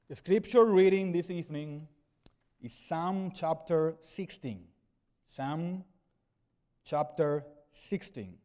The scripture reading this evening is Psalm chapter 16. Psalm chapter 16.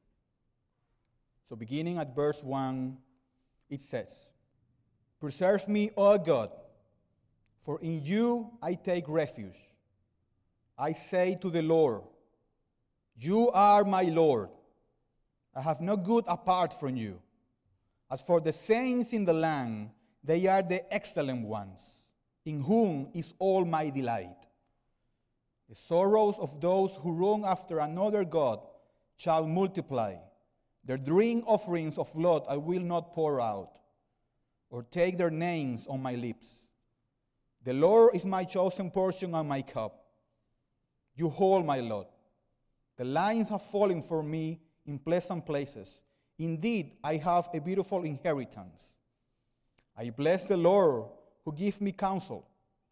So beginning at verse 1, it says, "Preserve me, O God, for in you I take refuge. I say to the Lord, you are my Lord. I have no good apart from you. As for the saints in the land, they are the excellent ones, in whom is all my delight. The sorrows of those who run after another god shall multiply. Their drink offerings of blood I will not pour out, or take their names on my lips. The Lord is my chosen portion and my cup. You hold my lot. The lines have fallen for me in pleasant places. Indeed, I have a beautiful inheritance. I bless the Lord who gives me counsel.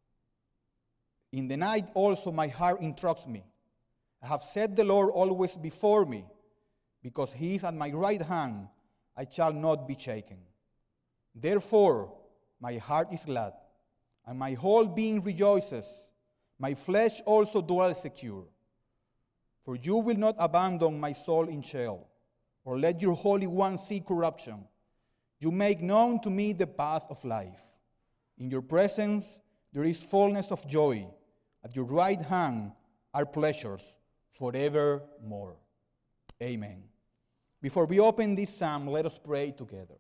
In the night also my heart instructs me. I have set the Lord always before me. Because he is at my right hand, I shall not be shaken. Therefore, my heart is glad, and my whole being rejoices. My flesh also dwells secure. For you will not abandon my soul in Sheol, or let your Holy One see corruption. You make known to me the path of life. In your presence there is fullness of joy. At your right hand are pleasures forevermore." Amen. Before we open this psalm, let us pray together.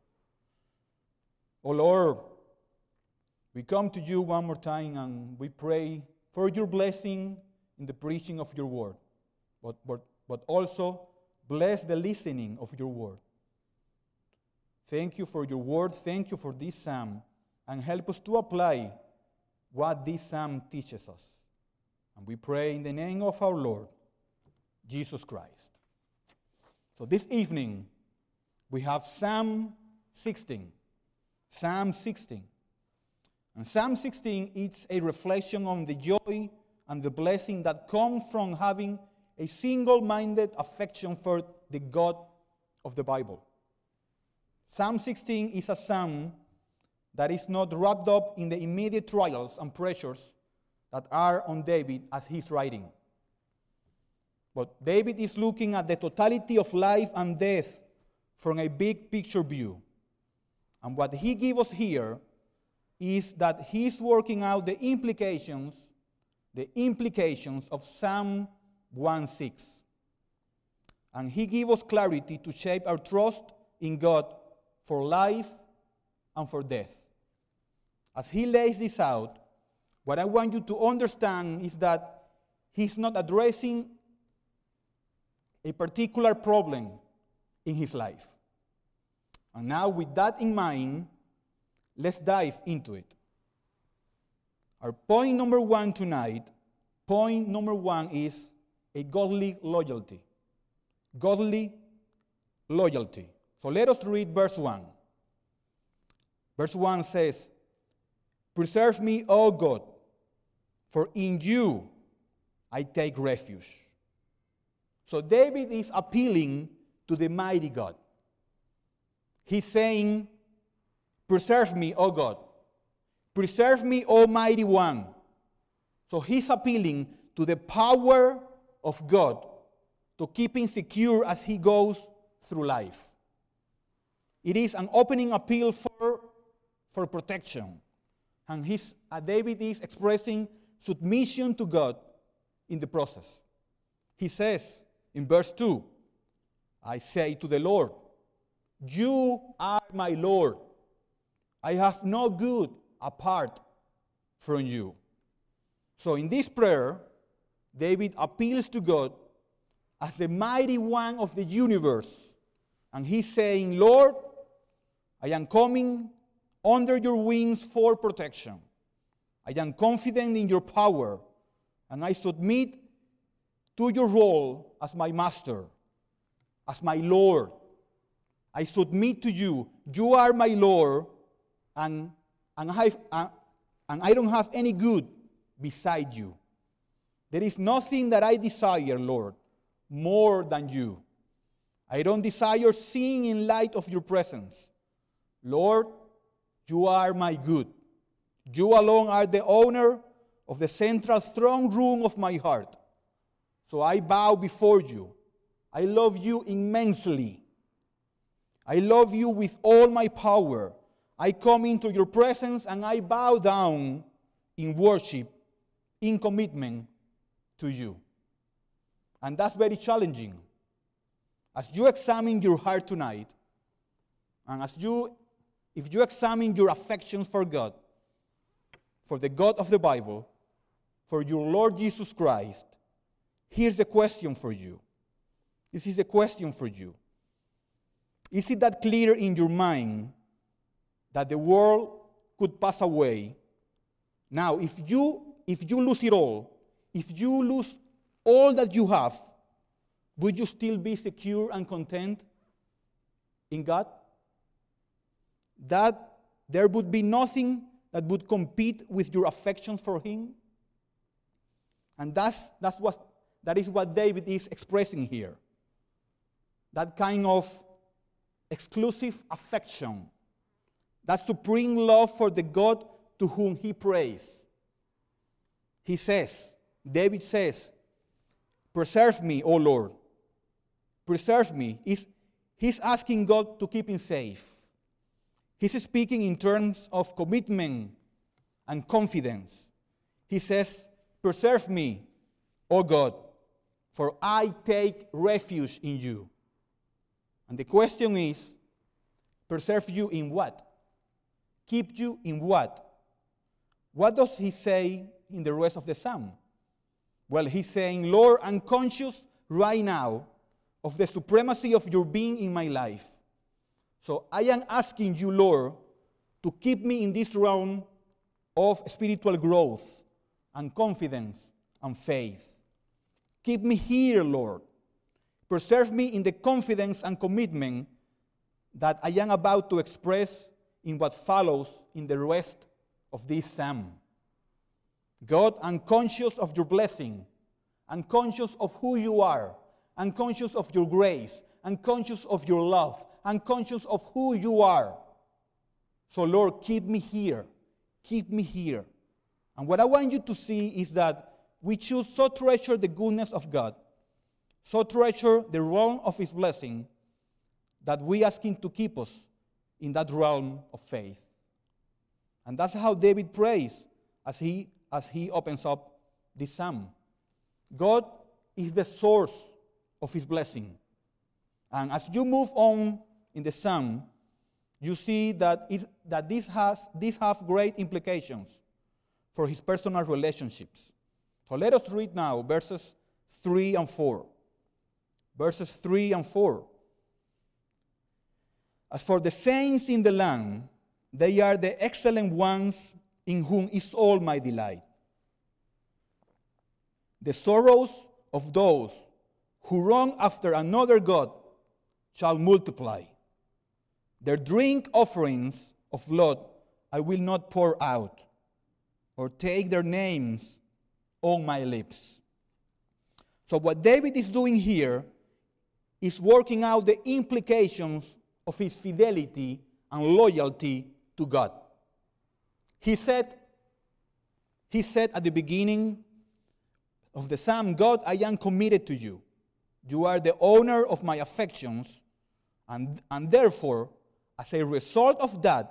Oh Lord, we come to you one more time and we pray for your blessing in the preaching of your word, but also bless the listening of your word. Thank you for your word. Thank you for this psalm, and help us to apply what this psalm teaches us. And we pray in the name of our Lord, Jesus Christ. So this evening, we have Psalm 16. Psalm 16. And Psalm 16 is a reflection on the joy and the blessing that come from having a single-minded affection for the God of the Bible. Psalm 16 is a psalm that is not wrapped up in the immediate trials and pressures that are on David as he's writing. But David is looking at the totality of life and death from a big picture view. And what he gives us here is that he's working out the implications of Psalm 1:6. And he gives us clarity to shape our trust in God for life and for death. As he lays this out, what I want you to understand is that he's not addressing a particular problem in his life. And now with that in mind, let's dive into it. Our point number one tonight, is a godly loyalty. Godly loyalty. So let us read verse 1. Verse 1 says, "Preserve me, O God, for in you I take refuge." So David is appealing to the mighty God. He's saying, "Preserve me, O God. Preserve me, Almighty One." So he's appealing to the power of God to keep him secure as he goes through life. It is an opening appeal for protection. And David is expressing submission to God in the process. He says in verse 2, "I say to the Lord, you are my Lord. I have no good apart from you." So in this prayer, David appeals to God as the mighty one of the universe. And he's saying, "Lord, I am coming under your wings for protection. I am confident in your power, and I submit to your role as my master, as my Lord. I submit to you. You are my Lord, and I don't have any good beside you. There is nothing that I desire, Lord, more than you. I don't desire seeing in light of your presence. Lord, you are my good. You alone are the owner of the central throne room of my heart. So I bow before you. I love you immensely. I love you with all my power. I come into your presence and I bow down in worship, in commitment to you. And that's very challenging. As you examine your heart tonight, and if you examine your affections for God, for the God of the Bible, for your Lord Jesus Christ, here's the question for you. This is a question for you. Is it that clear in your mind that the world could pass away? Now, if you lose it all, if you lose all that you have, would you still be secure and content in God? That there would be nothing that would compete with your affections for Him? And that is what David is expressing here. That kind of exclusive affection, that supreme love for the God to whom he prays. David says, preserve me, O Lord. Preserve me. He's asking God to keep him safe. He's speaking in terms of commitment and confidence. He says, preserve me, O God, for I take refuge in you. And the question is, preserve you in what? Keep you in what? What does he say in the rest of the psalm? Well, he's saying, Lord, I'm conscious right now of the supremacy of your being in my life. So I am asking you, Lord, to keep me in this realm of spiritual growth and confidence and faith. Keep me here, Lord. Preserve me in the confidence and commitment that I am about to express in what follows in the rest of this psalm. God, I'm conscious of your blessing. I'm conscious of who you are. I'm conscious of your grace. I'm conscious of your love. I'm conscious of who you are. So, Lord, keep me here. Keep me here. And what I want you to see is that we choose so treasure the goodness of God, so treasure the realm of his blessing, that we ask him to keep us in that realm of faith. And that's how David prays as he opens up this psalm. God is the source of his blessing. And as you move on in the psalm, you see that this have great implications for his personal relationships. So let us read now verses 3 and 4. Verses 3 and 4. As for the saints in the land, they are the excellent ones in whom is all my delight. The sorrows of those who run after another god shall multiply. Their drink offerings of blood I will not pour out, or take their names on my lips. So what David is doing here is working out the implications of his fidelity and loyalty to God. He said at the beginning of the psalm, God, I am committed to you. You are the owner of my affections, and therefore, as a result of that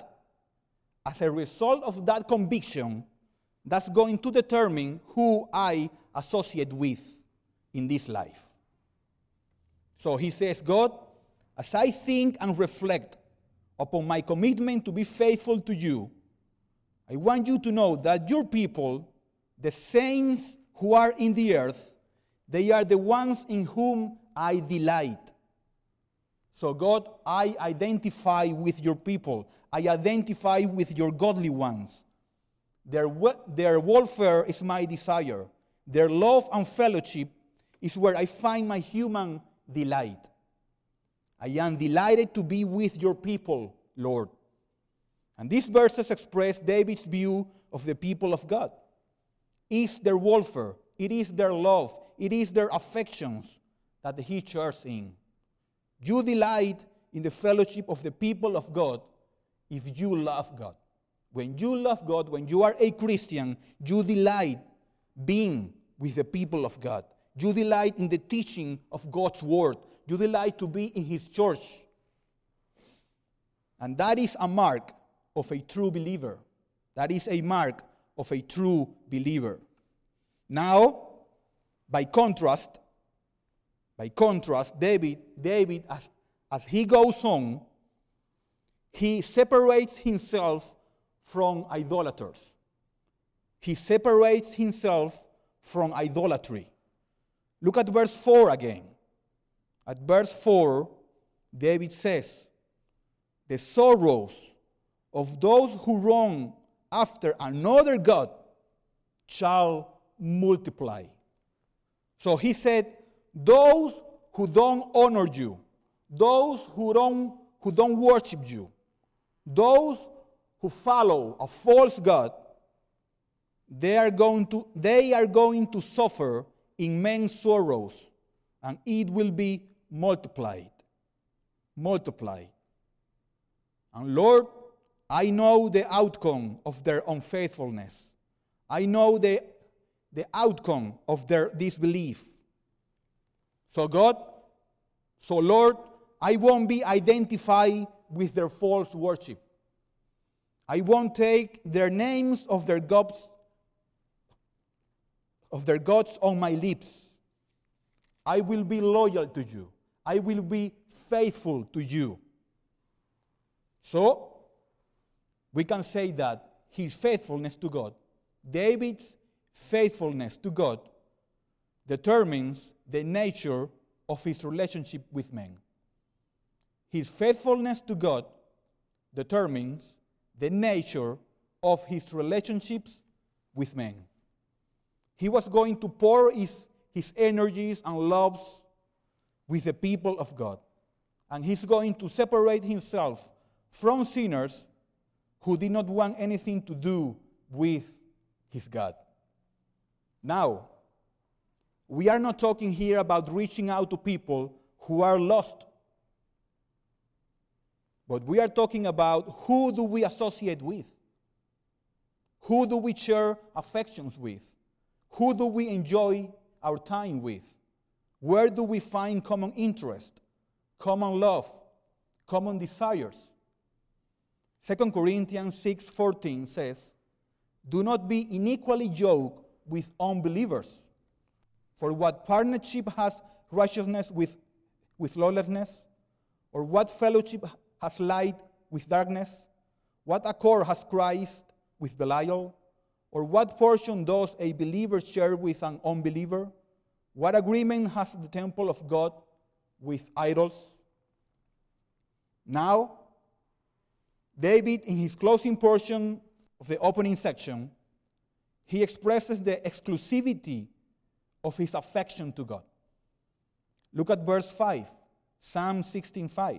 conviction, that's going to determine who I associate with in this life. So he says, God, as I think and reflect upon my commitment to be faithful to you, I want you to know that your people, the saints who are in the earth, they are the ones in whom I delight. So God, I identify with your people. I identify with your godly ones. Their welfare is my desire. Their love and fellowship is where I find my human delight. I am delighted to be with your people, Lord. And these verses express David's view of the people of God. It's their welfare, it is their love, it is their affections that he shares in. You delight in the fellowship of the people of God if you love God When you love God, when you are a Christian, you delight being with the people of God. You delight in the teaching of God's word. You delight to be in his church. And that is a mark of a true believer. That is a mark of a true believer. Now, by contrast, David, as he goes on, he separates himself from idolaters. He separates himself from idolatry. Look at verse 4 again. At verse 4, David says, "The sorrows of those who run after another god shall multiply." So he said, those who don't honor you, those who don't worship you, those who follow a false god, they are going to suffer immense sorrows, and it will be multiplied. And Lord, I know the outcome of their unfaithfulness. I know the outcome of their disbelief. So Lord, I won't be identified with their false worship. I won't take their names of their gods on my lips. I will be loyal to you. I will be faithful to you. So, we can say that his faithfulness to God, David's faithfulness to God, determines the nature of his relationship with men. His faithfulness to God determines the nature of his relationships with men. He was going to pour his energies and loves with the people of God. And he's going to separate himself from sinners who did not want anything to do with his God. Now, we are not talking here about reaching out to people who are lost. But we are talking about who do we associate with? Who do we share affections with? Who do we enjoy our time with? Where do we find common interest, common love, common desires? 2 Corinthians 6:14 says, "Do not be unequally yoked with unbelievers. For what partnership has righteousness with lawlessness? Or what fellowship has light with darkness? What accord has Christ with Belial? Or what portion does a believer share with an unbeliever? What agreement has the temple of God with idols?" Now, David, in his closing portion of the opening section, he expresses the exclusivity of his affection to God. Look at verse 5, Psalm 16:5.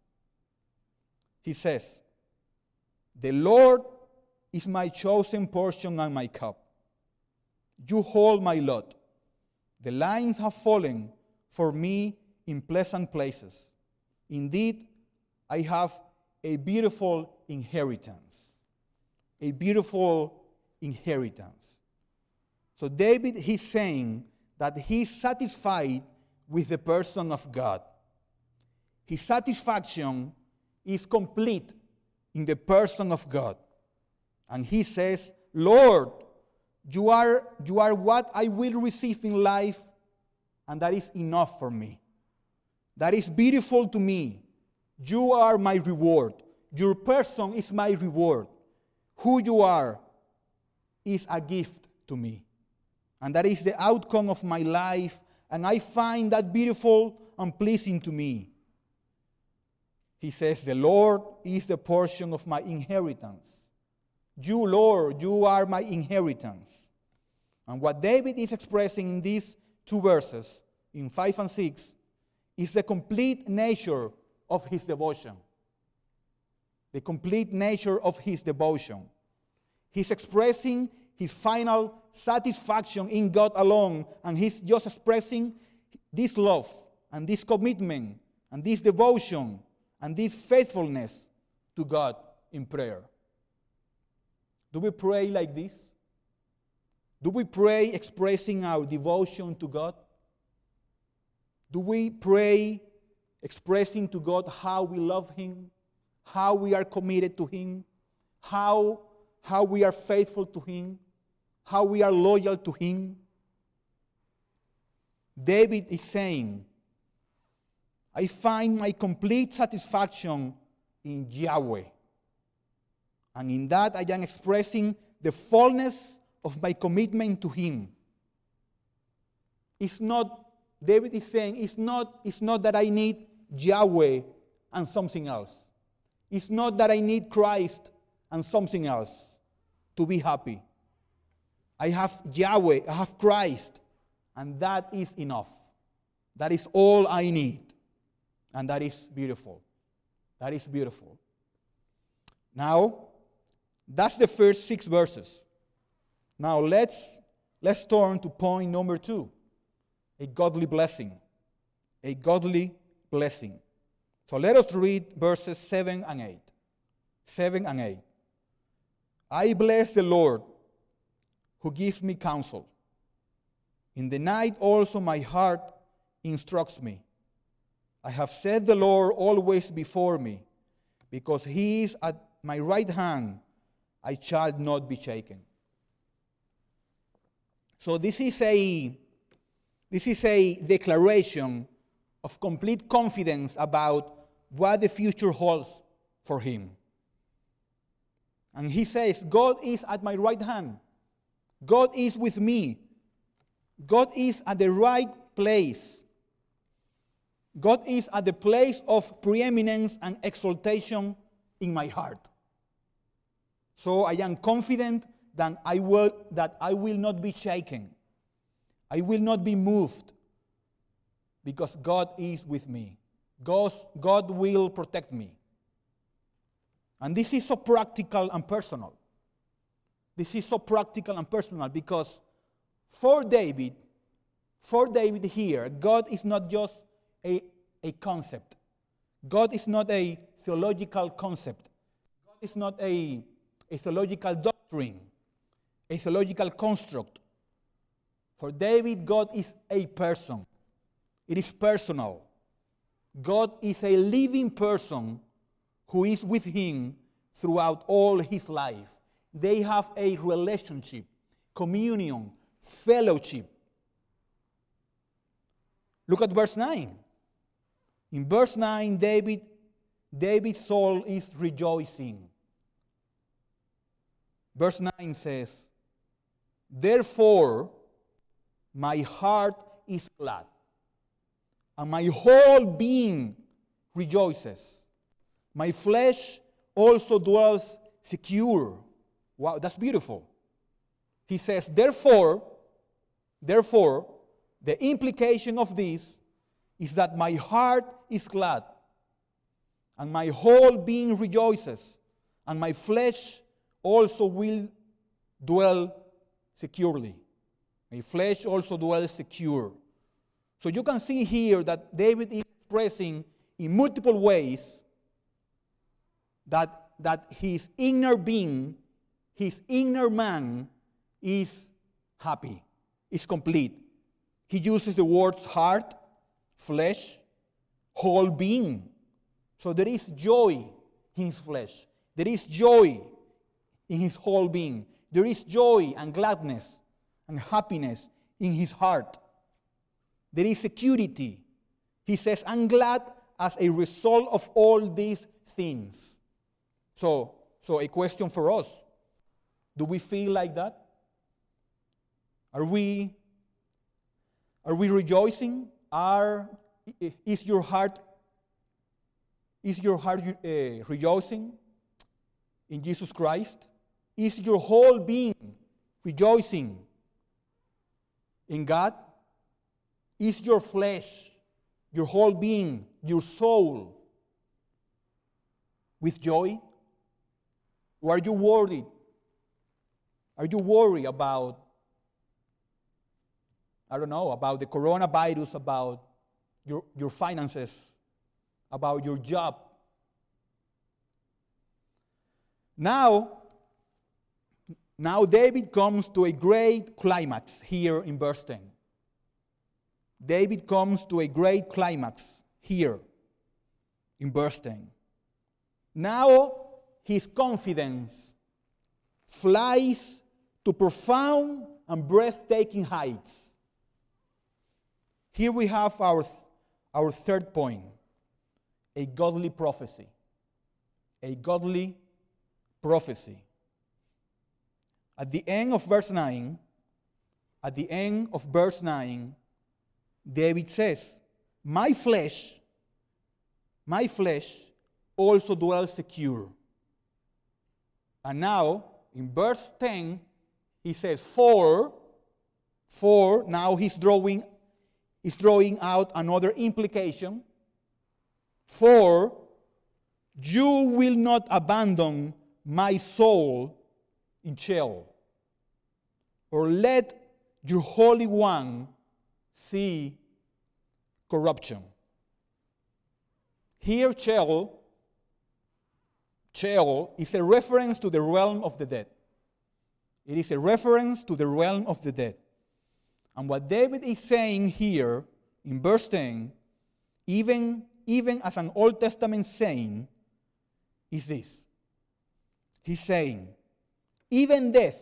He says, "The Lord is my chosen portion and my cup. You hold my lot. The lines have fallen for me in pleasant places. Indeed, I have a beautiful inheritance." A beautiful inheritance. So David, he's saying that he's satisfied with the person of God. His satisfaction is complete in the person of God. And he says, "Lord, you are what I will receive in life, and that is enough for me. That is beautiful to me. You are my reward. Your person is my reward. Who you are is a gift to me. And that is the outcome of my life, and I find that beautiful and pleasing to me." He says, "The Lord is the portion of my inheritance." You, Lord, you are my inheritance. And what David is expressing in these two verses, in 5 and 6, is the complete nature of his devotion. The complete nature of his devotion. He's expressing his final satisfaction in God alone, and he's just expressing this love and this commitment and this devotion and this faithfulness to God in prayer. Do we pray like this? Do we pray expressing our devotion to God? Do we pray expressing to God how we love Him, how we are committed to Him, how we are faithful to Him, how we are loyal to Him? David is saying, I find my complete satisfaction in Yahweh. And in that I am expressing the fullness of my commitment to Him. It's not, David is saying, it's not that I need Yahweh and something else. It's not that I need Christ and something else to be happy. I have Yahweh, I have Christ, and that is enough. That is all I need. And that is beautiful. That is beautiful. Now, that's the first 6 verses. Now let's turn to point number 2. A godly blessing. A godly blessing. So let us read verses 7 and 8. 7 and 8. I bless the Lord who gives me counsel. In the night also my heart instructs me. I have set the Lord always before me. Because He is at my right hand, I shall not be shaken. So this is a declaration of complete confidence about what the future holds for him. And he says, God is at my right hand. God is with me. God is at the right place. God is at the place of preeminence and exaltation in my heart. So I am confident that I will not be shaken. I will not be moved because God is with me. God will protect me. And this is so practical and personal. This is so practical and personal because for David here, God is not just a concept. God is not a theological concept. God is not a theological doctrine, a theological construct. For David, God is a person. It is personal. God is a living person who is with him throughout all his life. They have a relationship, communion, fellowship. Look at verse 9. In verse 9, David's soul is rejoicing. Verse 9 says, therefore, my heart is glad, and my whole being rejoices. My flesh also dwells secure. Wow, that's beautiful. He says, therefore, the implication of this is that my heart is glad, and my whole being rejoices, and my flesh also will dwell securely. My flesh also dwells secure. So you can see here that David is expressing in multiple ways that his inner being, his inner man is happy, is complete. He uses the words heart, flesh, whole being. So there is joy in his flesh. There is joy in his whole being. There is joy and gladness and happiness in his heart. There is security. He says, I'm glad as a result of all these things. So a question for us. Do we feel like that? Are we rejoicing? Is your heart rejoicing in Jesus Christ? Is your whole being rejoicing in God? Is your flesh, your whole being, your soul with joy? Or are you worried? Are you worried about, about the coronavirus, about your finances, about your job? Now, Now David comes to a great climax here in verse 10. David comes to a great climax here in verse 10. Now his confidence flies to profound and breathtaking heights. Here we have our third point, a godly prophecy. A godly prophecy. At the end of verse 9, David says, my flesh also dwells secure. And now, in verse 10, he says, for now he's drawing out another implication. For you will not abandon my soul in Sheol, or let your Holy One see corruption. Here, Sheol is a reference to the realm of the dead. It is a reference to the realm of the dead. And what David is saying here in verse 10, even as an Old Testament saint, is this. He's saying, even death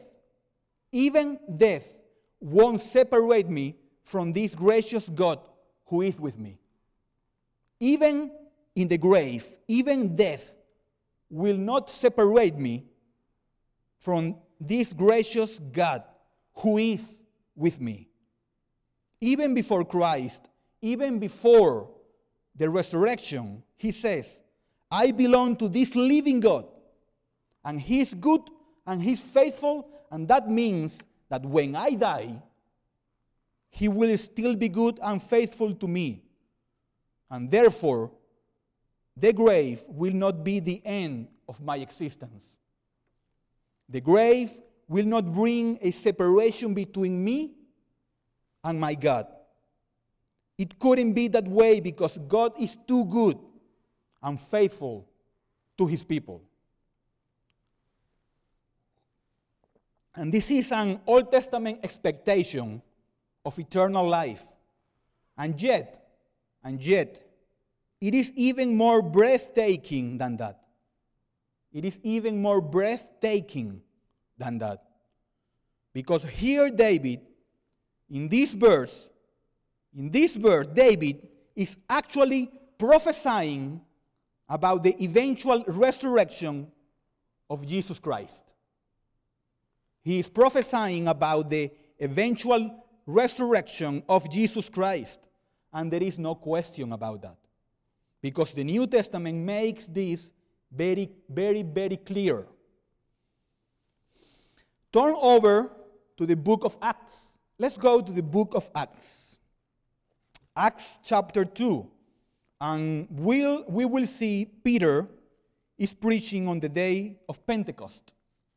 won't separate me from this gracious God who is with me. Even in the grave, even death will not separate me from this gracious God who is with me. Even before Christ, even before the resurrection, he says, I belong to this living God, and he's good and he's faithful, and that means that when I die, he will still be good and faithful to me. And therefore, the grave will not be the end of my existence. The grave will not bring a separation between me and my God. It couldn't be that way because God is too good and faithful to his people. And this is an Old Testament expectation of eternal life. And yet, it is even more breathtaking than that. It is even more breathtaking than that. Because here David, in this verse, David is actually prophesying about the eventual resurrection of Jesus Christ. He is prophesying about the eventual resurrection of Jesus Christ. And there is no question about that. Because the New Testament makes this very, very, very clear. Turn over to the book of Acts. Let's go to the book of Acts. Acts chapter 2. And we will see Peter is preaching on the day of Pentecost.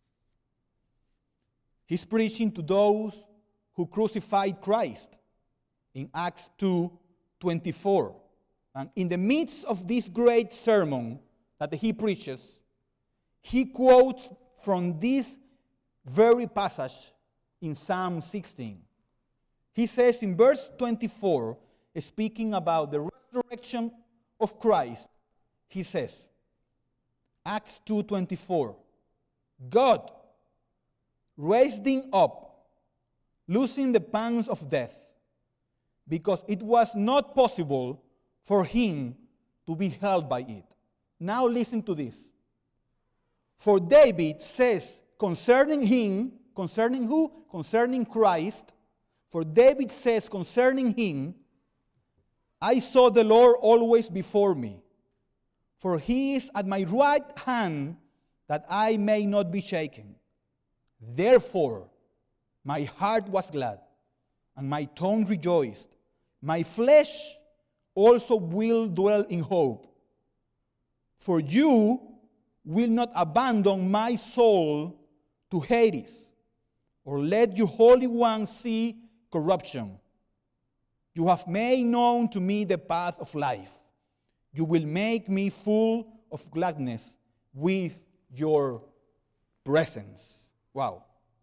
He's preaching to those who crucified Christ in Acts 2:24. And in the midst of this great sermon that he preaches, he quotes from this very passage in Psalm 16. He says in verse 24, speaking about the resurrection of Christ, he says, Acts 2:24, God raised him up, loosing the pangs of death, because it was not possible for him to be held by it. Now listen to this. For David says concerning him, concerning who? Concerning Christ. For David says concerning him, I saw the Lord always before me, for he is at my right hand, that I may not be shaken. Therefore, my heart was glad, and my tongue rejoiced. My flesh also will dwell in hope. For you will not abandon my soul to Hades, or let your Holy One see corruption. You have made known to me the path of life. You will make me full of gladness with your presence. Wow.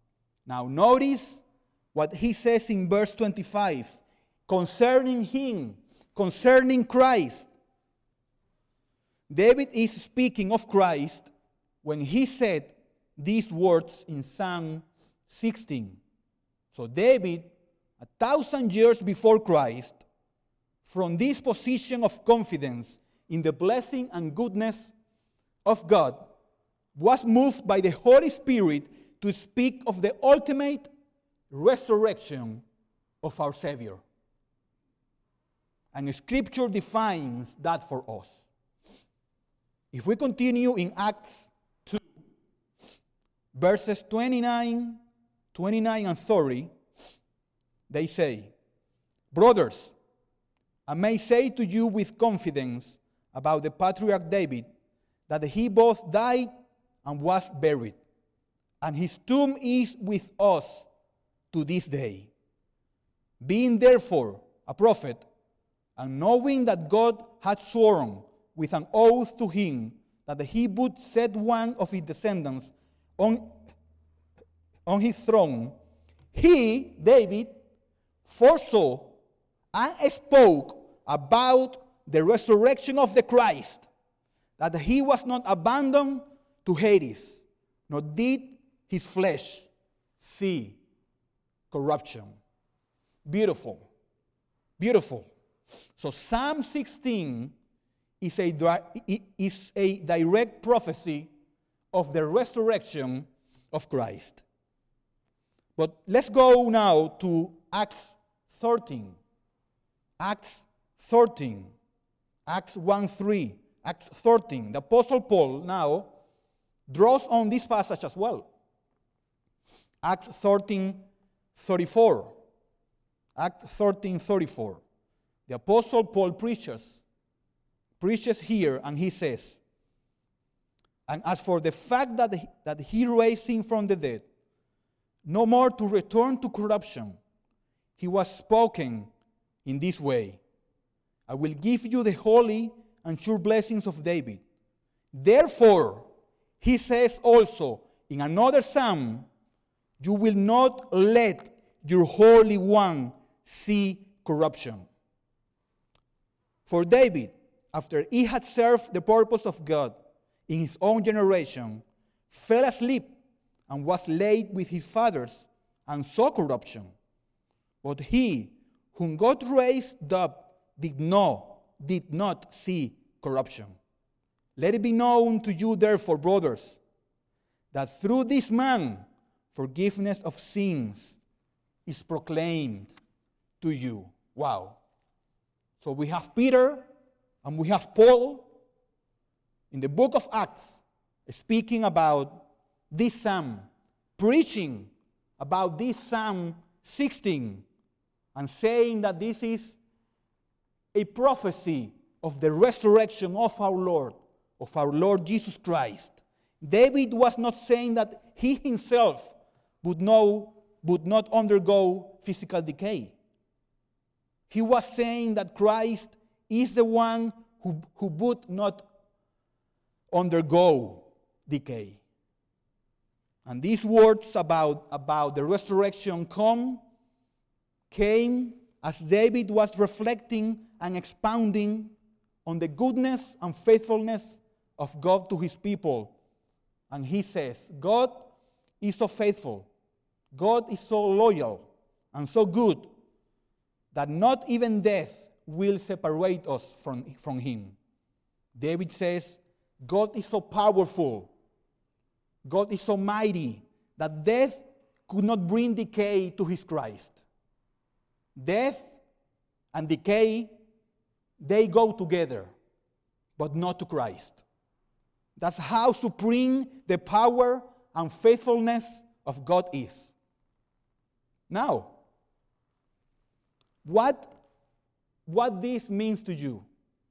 Now notice what he says in verse 25 concerning him, concerning Christ. David is speaking of Christ when he said these words in Psalm 16. So David, 1,000 years before Christ, from this position of confidence in the blessing and goodness of God, was moved by the Holy Spirit to speak of the ultimate resurrection of our Savior. And Scripture defines that for us. If we continue in Acts 2, verses 29 and 30, they say, "Brothers, I may say to you with confidence about the patriarch David, that he both died and was buried, and his tomb is with us to this day. Being therefore a prophet, and knowing that God had sworn with an oath to him that he would set one of his descendants on his throne, he, David, foresaw and spoke about the resurrection of the Christ, that he was not abandoned to Hades, nor did his flesh see corruption." Beautiful. Beautiful. So Psalm 16 is a direct prophecy of the resurrection of Christ. But let's go now to Acts 13. Acts 13. Acts 1:3. Acts 13. The Apostle Paul now draws on this passage as well. Acts 13:34. Acts 13:34. The Apostle Paul preaches here, and he says, "And as for the fact that he raised him from the dead, no more to return to corruption, he was spoken in this way, I will give you the holy and sure blessings of David. Therefore," he says also in another psalm, "you will not let your Holy One see corruption." For David, after he had served the purpose of God in his own generation, fell asleep and was laid with his fathers and saw corruption. But he, whom God raised up, did not see corruption. Let it be known to you, therefore, brothers, that through this man forgiveness of sins is proclaimed to you. Wow. So we have Peter and we have Paul in the book of Acts speaking about this psalm, preaching about this Psalm 16, and saying that this is a prophecy of the resurrection of our Lord Jesus Christ. David was not saying that he himself would not undergo physical decay. He was saying that Christ is the one who would not undergo decay. And these words about the resurrection came as David was reflecting and expounding on the goodness and faithfulness of God to his people. And he says, God is so faithful, God is so loyal and so good that not even death will separate us from him. David says, God is so powerful, God is so mighty, that death could not bring decay to his Christ. Death and decay, they go together, but not to Christ. That's how supreme the power and faithfulness of God is. Now, what this means to you?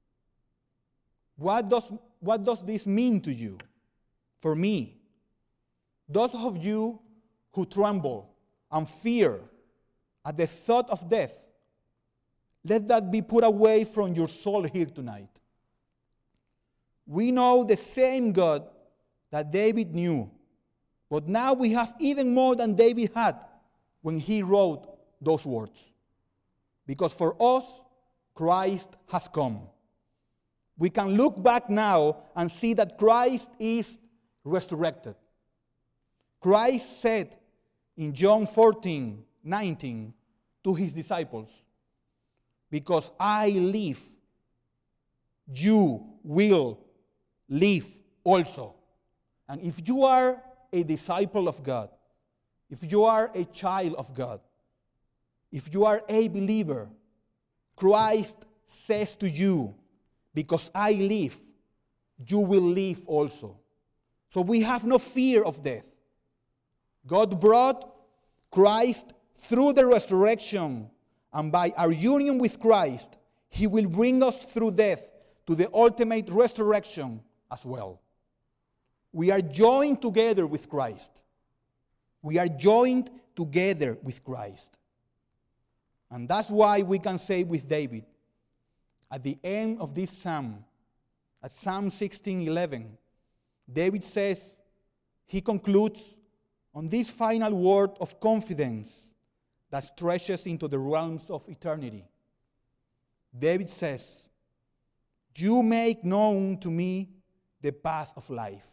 What does this mean to you? For me, those of you who tremble and fear at the thought of death, let that be put away from your soul here tonight. We know the same God that David knew But now we have even more than David had when he wrote those words. Because for us, Christ has come. We can look back now and see that Christ is resurrected. Christ said in John 14:19 to his disciples, because I live, you will live also. And if you are a disciple of God, if you are a child of God, if you are a believer, Christ says to you, because I live, you will live also. So we have no fear of death. God brought Christ through the resurrection, and by our union with Christ, he will bring us through death to the ultimate resurrection as well. We are joined together with Christ. We are joined together with Christ. And that's why we can say with David, at the end of this psalm, at Psalm 16:11, David says, he concludes on this final word of confidence that stretches into the realms of eternity. David says, you make known to me the path of life.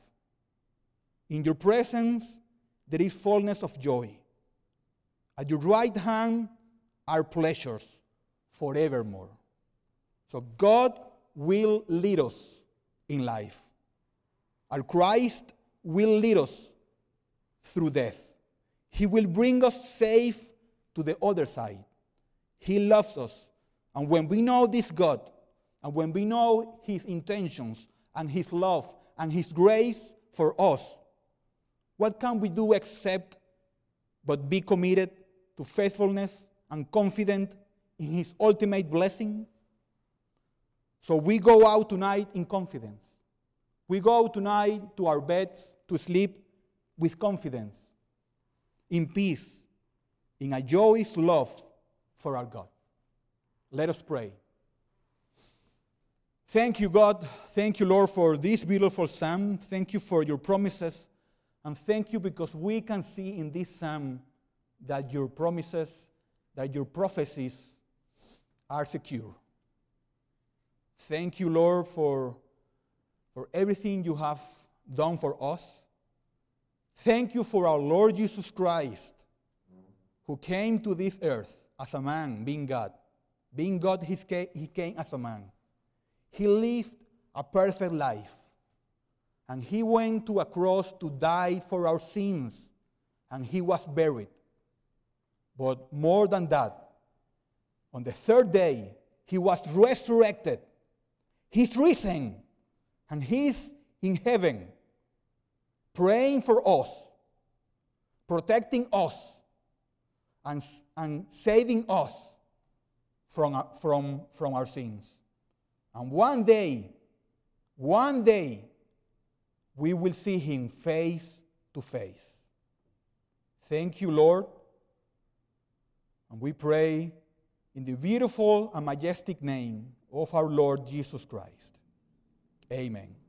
In your presence there is fullness of joy. At your right hand are pleasures forevermore. So God will lead us in life. Our Christ will lead us through death. He will bring us safe to the other side. He loves us. And when we know this God, and when we know his intentions and his love and his grace for us, what can we do except but be committed to faithfulness and confident in his ultimate blessing? So we go out tonight in confidence. We go tonight to our beds to sleep with confidence, in peace, in a joyous love for our God. Let us pray. Thank you, God. Thank you, Lord, for this beautiful psalm. Thank you for your promises. And thank you because we can see in this psalm that your promises, that your prophecies are secure. Thank you, Lord, for everything you have done for us. Thank you for our Lord Jesus Christ, who came to this earth as a man, being God. Being God, he came as a man. He lived a perfect life. And he went to a cross to die for our sins. And he was buried. But more than that, on the third day, he was resurrected. He's risen. And he's in heaven, praying for us, protecting us, and saving us from our sins. And one day, we will see him face to face. Thank you, Lord. And we pray in the beautiful and majestic name of our Lord Jesus Christ. Amen.